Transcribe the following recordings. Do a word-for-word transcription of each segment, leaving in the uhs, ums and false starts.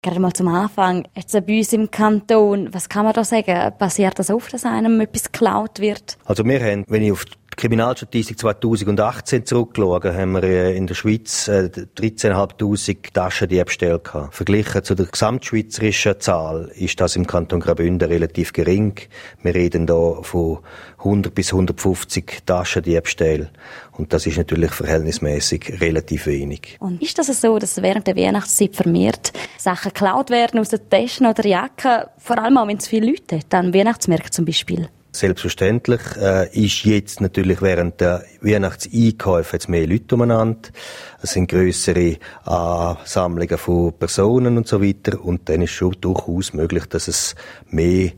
Gerade mal zum Anfang, jetzt bei uns im Kanton, was kann man da sagen? Passiert das oft, dass einem etwas geklaut wird? Also wir haben, wenn ich auf die Kriminalstatistik zweitausendachtzehn zurückschaue, haben wir in der Schweiz dreizehntausendfünfhundert Taschendiebstähle gehabt. Verglichen zu der gesamtschweizerischen Zahl ist das im Kanton Graubünden relativ gering. Wir reden da von hundert bis hundertfünfzig Taschendiebstählen. Und das ist natürlich verhältnismäßig relativ wenig. Und ist das so, dass während der Weihnachtszeit vermehrt Sachen geklaut werden aus den Taschen oder Jacken, vor allem auch wenn es viele Leute hat, an Weihnachtsmärkten zum Beispiel? Selbstverständlich äh, ist jetzt natürlich während der Weihnachtseinkäufe jetzt mehr Leute umeinander. Es sind grössere Ansammlungen von Personen und so weiter. Und dann ist schon durchaus möglich, dass es mehr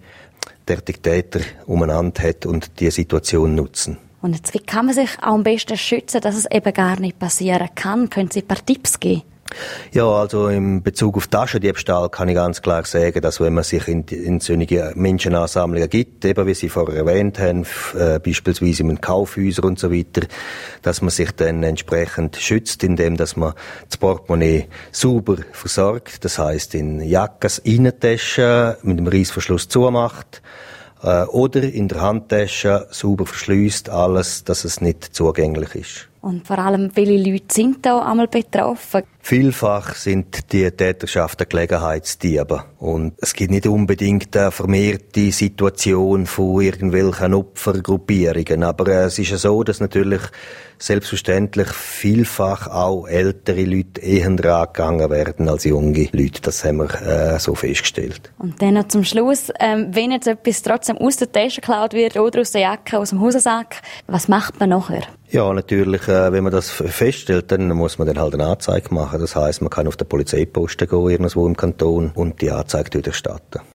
Täter umeinander hat und die Situation nutzen. Und jetzt, wie kann man sich auch am besten schützen, dass es eben gar nicht passieren kann? Können Sie ein paar Tipps geben? Ja, also in Bezug auf Taschendiebstahl kann ich ganz klar sagen, dass wenn man sich in, in solche Menschenansammlungen gibt, eben wie Sie vorher erwähnt haben, äh, beispielsweise in Kaufhäusern und so weiter, dass man sich dann entsprechend schützt, indem dass man das Portemonnaie sauber versorgt, das heisst in Jackes, Innentaschen mit dem Reissverschluss zumacht, äh, oder in der Handtasche sauber verschliesst, alles, dass es nicht zugänglich ist. Und vor allem, viele Leute sind da einmal betroffen. Vielfach sind die Täterschaften Gelegenheitsdiebe. Und es gibt nicht unbedingt eine vermehrte Situation von irgendwelchen Opfergruppierungen. Aber es ist ja so, dass natürlich selbstverständlich vielfach auch ältere Leute eher angegangen werden als junge Leute. Das haben wir äh, so festgestellt. Und dann noch zum Schluss, ähm, wenn jetzt etwas trotzdem aus der Tasche geklaut wird oder aus der Jacke, aus dem Hosensack, was macht man nachher? Ja, natürlich, äh, wenn man das feststellt, dann muss man dann halt eine Anzeige machen. Das heisst, man kann auf den Polizeiposten gehen, irgendwo im Kanton, und die Anzeige erstatten.